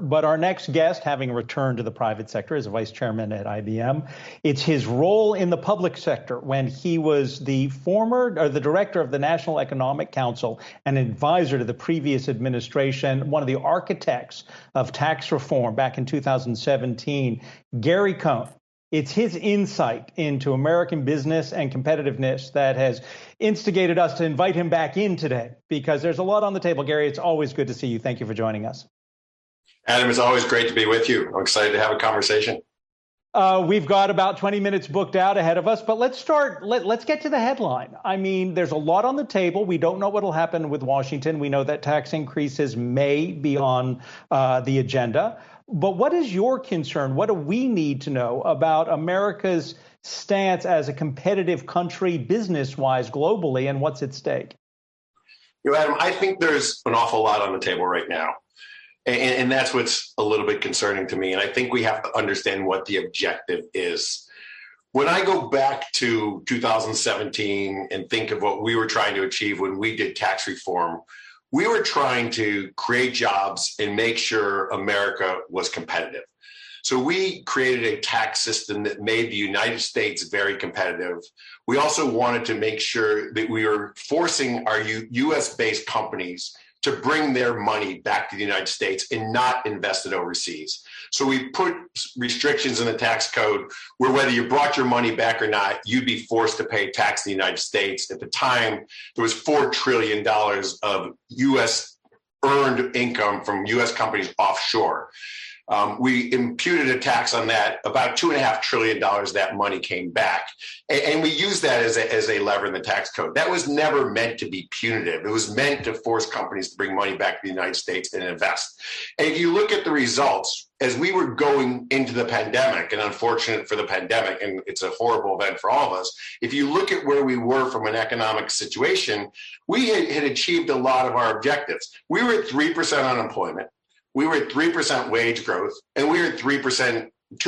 but our next guest, having returned to the private sector as a vice chairman at IBM, it's his role in the public sector when he was the director of the National Economic Council, an advisor to the previous administration, one of the architects of tax reform back in 2017, Gary Cohn. It's his insight into American business and competitiveness that has instigated us to invite him back in today, because there's a lot on the table. Gary, it's always good to see you. Thank you for joining us. Adam, it's always great to be with you. I'm excited to have a conversation. We've got about 20 minutes booked out ahead of us, but let's start. Let's get to the headline. I mean, there's a lot on the table. We don't know what will happen with Washington. We know that tax increases may be on the agenda. But what is your concern? What do we need to know about America's stance as a competitive country, business-wise, globally, and what's at stake? Adam, I think there's an awful lot on the table right now. And that's what's a little bit concerning to me. And I think we have to understand what the objective is. When I go back to 2017 and think of what we were trying to achieve when we did tax reform, we were trying to create jobs and make sure America was competitive. So we created a tax system that made the United States very competitive. We also wanted to make sure that we were forcing our US-based companies to bring their money back to the United States and not invest it overseas. So we put restrictions in the tax code where whether you brought your money back or not, you'd be forced to pay tax in the United States. At the time, there was $4 trillion of US earned income from US companies offshore. We imputed a tax on that, about $2.5 trillion that money came back. And we used that as a lever in the tax code. That was never meant to be punitive. It was meant to force companies to bring money back to the United States and invest. And if you look at the results, as we were going into the pandemic, and unfortunate for the pandemic, and it's a horrible event for all of us, if you look at where we were from an economic situation, we had achieved a lot of our objectives. We were at 3% unemployment. We were at 3% wage growth, and we were at 3%,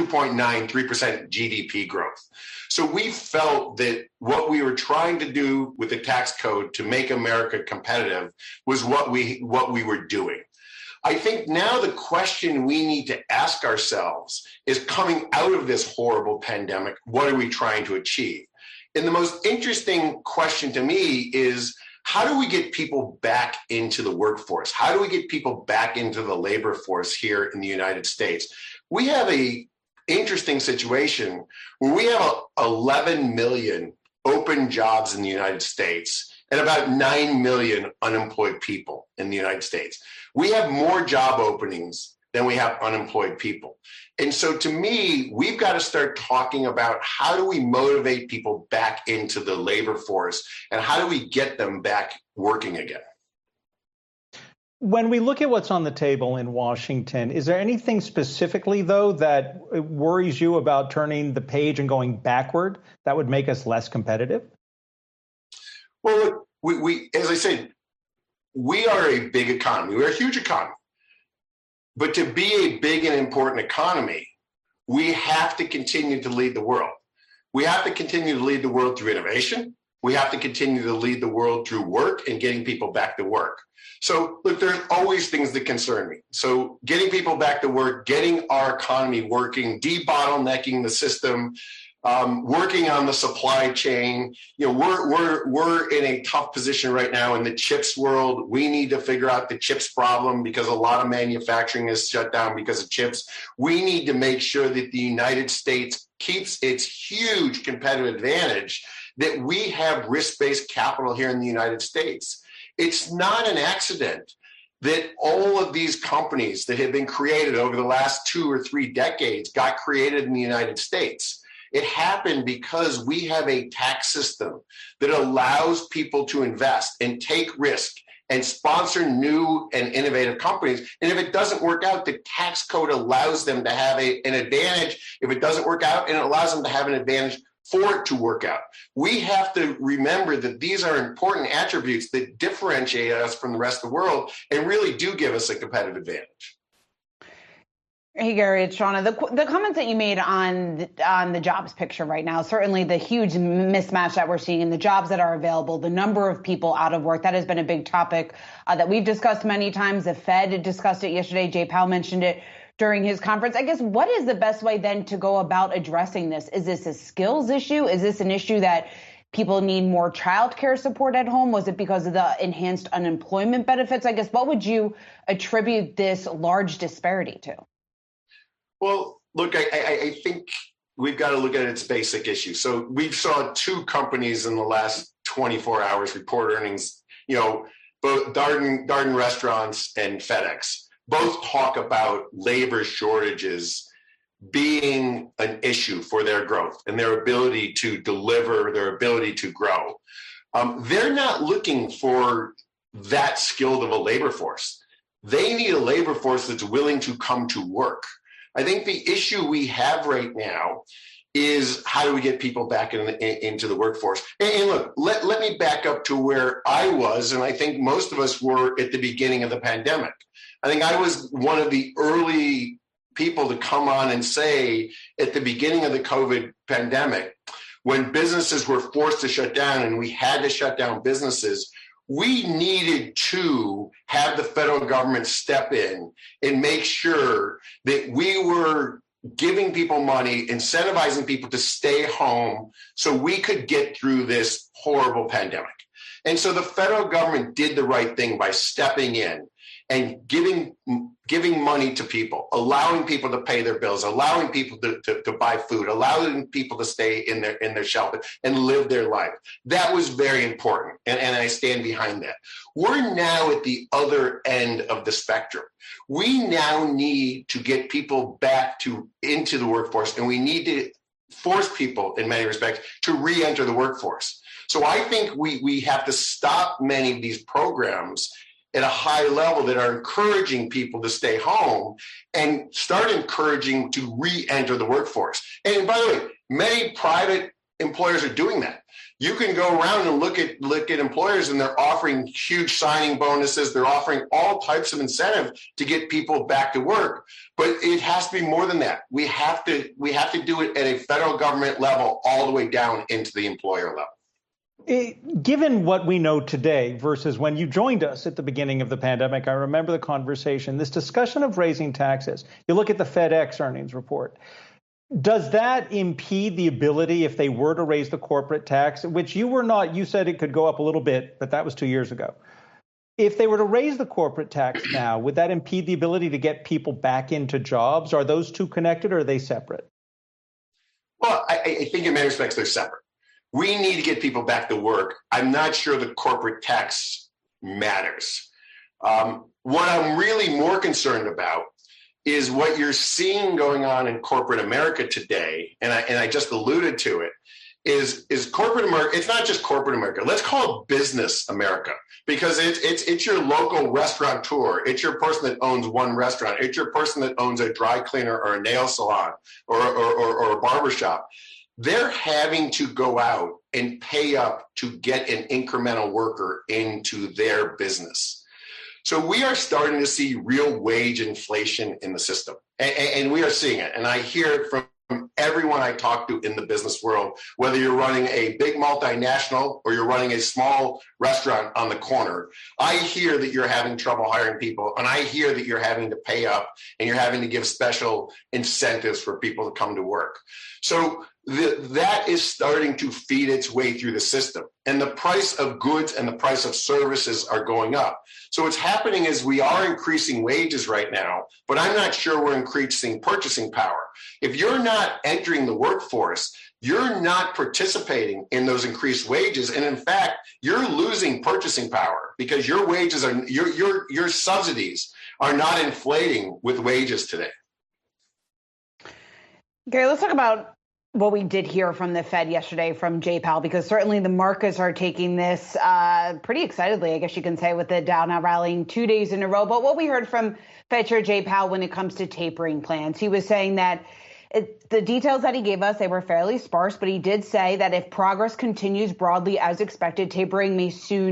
3% GDP growth. So we felt that what we were trying to do with the tax code to make America competitive was what we were doing. I think now the question we need to ask ourselves is, coming out of this horrible pandemic, what are we trying to achieve? And the most interesting question to me is, how do we get people back into the workforce? How do we get people back into the labor force here in the United States? We have an interesting situation where we have 11 million open jobs in the United States and about 9 million unemployed people in the United States. We have more job openings than we have unemployed people. And so to me, we've got to start talking about how do we motivate people back into the labor force and how do we get them back working again? When we look at what's on the table in Washington, is there anything specifically, though, that worries you about turning the page and going backward that would make us less competitive? Well, we as I said, we are a big economy. We're a huge economy. But to be a big and important economy, we have to continue to lead the world. We have to continue to lead the world through innovation. We have to continue to lead the world through work and getting people back to work. So look, there's always things that concern me. So getting people back to work, getting our economy working, debottlenecking the system, working on the supply chain. You know, we're in a tough position right now in the chips world. We need to figure out the chips problem because a lot of manufacturing is shut down because of chips. We need to make sure that the United States keeps its huge competitive advantage, that we have risk-based capital here in the United States. It's not an accident that all of these companies that have been created over the last 2 or 3 decades got created in the United States. It happened because we have a tax system that allows people to invest and take risk and sponsor new and innovative companies. And if it doesn't work out, the tax code allows them to have an advantage. If it doesn't work out, and it allows them to have an advantage for it to work out. We have to remember that these are important attributes that differentiate us from the rest of the world and really do give us a competitive advantage. Hey, Gary, it's Shauna. The comments that you made on the jobs picture right now, certainly the huge mismatch that we're seeing in the jobs that are available, the number of people out of work, that has been a big topic that we've discussed many times. The Fed discussed it yesterday. Jay Powell mentioned it during his conference. I guess, what is the best way then to go about addressing this? Is this a skills issue? Is this an issue that people need more childcare support at home? Was it because of the enhanced unemployment benefits? I guess, what would you attribute this large disparity to? Well, look, I think we've got to look at its basic issue. So we saw two companies in the last 24 hours report earnings, both Darden Restaurants and FedEx, both talk about labor shortages being an issue for their growth and their ability to deliver, their ability to grow. They're not looking for that skilled of a labor force. They need a labor force that's willing to come to work. I think the issue we have right now is how do we get people back into the workforce? And look, let me back up to where I was, and I think most of us were at the beginning of the pandemic. I think I was one of the early people to come on and say at the beginning of the COVID pandemic, when businesses were forced to shut down and we had to shut down businesses, we needed to have the federal government step in and make sure that we were giving people money, incentivizing people to stay home so we could get through this horrible pandemic. And so the federal government did the right thing by stepping in and giving money to people, allowing people to pay their bills, allowing people to buy food, allowing people to stay in their shelter and live their life. That was very important, and I stand behind that. We're now at the other end of the spectrum. We now need to get people back into the workforce, and we need to force people, in many respects, to re-enter the workforce. So I think we have to stop many of these programs at a high level that are encouraging people to stay home and start encouraging to re-enter the workforce. And by the way, many private employers are doing that. You can go around and look at employers, and they're offering huge signing bonuses. They're offering all types of incentive to get people back to work. But it has to be more than that. We have to do it at a federal government level all the way down into the employer level. Given what we know today versus when you joined us at the beginning of the pandemic, I remember the conversation, this discussion of raising taxes. You look at the FedEx earnings report. Does that impede the ability, if they were to raise the corporate tax, which you said it could go up a little bit, but that was 2 years ago. If they were to raise the corporate tax now, would that impede the ability to get people back into jobs? Are those two connected, or are they separate? Well, I think in many respects they're separate. We need to get people back to work. I'm not sure the corporate tax matters. What I'm really more concerned about is what you're seeing going on in corporate America today, and I just alluded to it, is corporate America. It's not just corporate America. Let's call it business America, because it's your local restaurateur. It's your person that owns one restaurant. It's your person that owns a dry cleaner or a nail salon or a barbershop. They're having to go out and pay up to get an incremental worker into their business. So we are starting to see real wage inflation in the system, and we are seeing it. And I hear it from everyone I talk to in the business world, whether you're running a big multinational or you're running a small restaurant on the corner. I hear that you're having trouble hiring people, and I hear that you're having to pay up and you're having to give special incentives for people to come to work. So that is starting to feed its way through the system, and the price of goods and the price of services are going up. So what's happening is we are increasing wages right now, but I'm not sure we're increasing purchasing power. If you're not entering the workforce, you're not participating in those increased wages, and in fact, you're losing purchasing power because your wages are your subsidies are not inflating with wages today. Gary, let's talk about what we did hear from the Fed yesterday from Jay Powell, because certainly the markets are taking this pretty excitedly, I guess you can say, with the Dow now rallying 2 days in a row. But what we heard from Fed Chair Jay Powell when it comes to tapering plans, he was saying that the details that he gave us, they were fairly sparse, but he did say that if progress continues broadly as expected, tapering may soon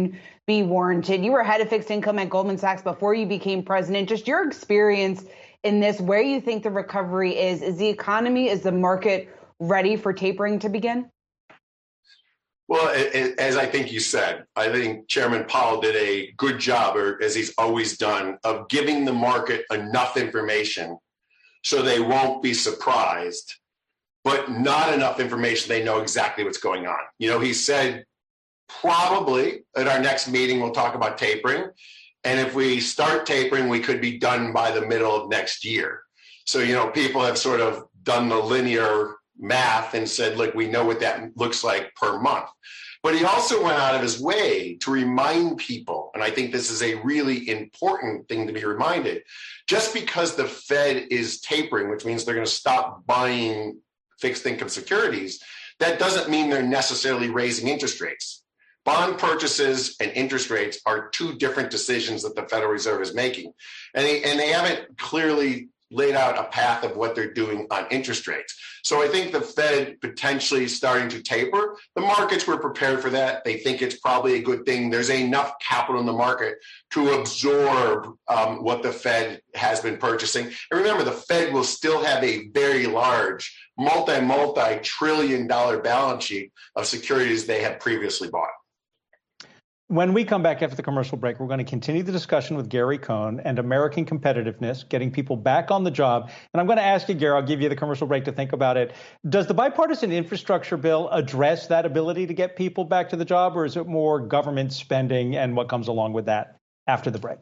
be warranted. You were head of fixed income at Goldman Sachs before you became president. Just your experience in this, where you think the recovery is the economy, is the market ready for tapering to begin? Well, as I think you said, I think Chairman Powell did a good job, or as he's always done, of giving the market enough information so they won't be surprised, but not enough information they know exactly what's going on. You know, he said probably at our next meeting we'll talk about tapering. And if we start tapering, we could be done by the middle of next year. So, you know, people have sort of done the linear math and said, look, we know what that looks like per month. But he also went out of his way to remind people, and I think this is a really important thing to be reminded, just because the Fed is tapering, which means they're going to stop buying fixed income securities, that doesn't mean they're necessarily raising interest rates. Bond purchases and interest rates are two different decisions that the Federal Reserve is making. And they haven't clearly laid out a path of what they're doing on interest rates. So I think the Fed potentially starting to taper. The markets were prepared for that. They think it's probably a good thing. There's enough capital in the market to absorb what the Fed has been purchasing. And remember, the Fed will still have a very large multi-trillion-dollar balance sheet of securities they have previously bought. When we come back after the commercial break, we're going to continue the discussion with Gary Cohn and American competitiveness, getting people back on the job. And I'm going to ask you, Gary, I'll give you the commercial break to think about it. Does the bipartisan infrastructure bill address that ability to get people back to the job, or is it more government spending and what comes along with that? After the break.